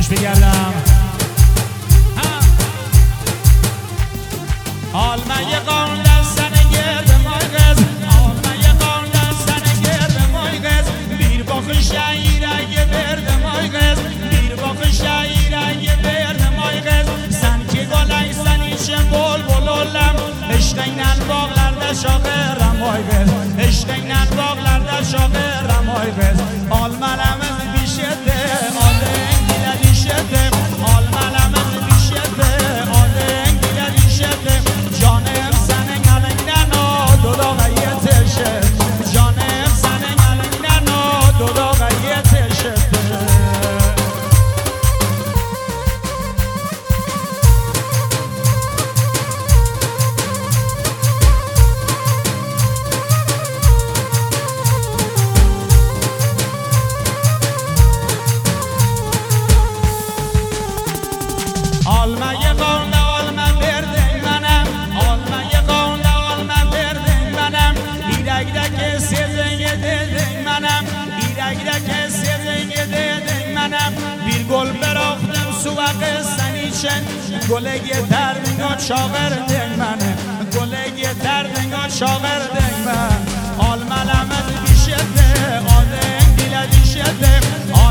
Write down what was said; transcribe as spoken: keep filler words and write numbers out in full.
دمش بگردم آلمای قان دستن گرد مایگز آلمای قان دستن گرد مایگز بیر باخ شعیر اگه برد مایگز بیر باخ شعیر اگه برد مایگز سن که گلای سنیشم بول بولولم اشتینن باغلر در شاقرم مایگز اشتینن باغلر در شاقرم مایگز آلمالمز بیشده آدنگ دیل دیشده آلمالمز بیشده آدنگ دیل دیشده جانم سنگ علنگنو دوداغی تشه جانم سنگ علنگنو دوداغی تشه آلمای قانده آلمن برده منم آلمای قانده آلمن برده منم ایرگده سرنگ دده منم ایرگده سرنگ دده منم bir gol bıraktım suvakı sen için gole getirdin o çağırdın beni gole getirdin o çağırdın beni almalamız bir şeyde adın dile düşedi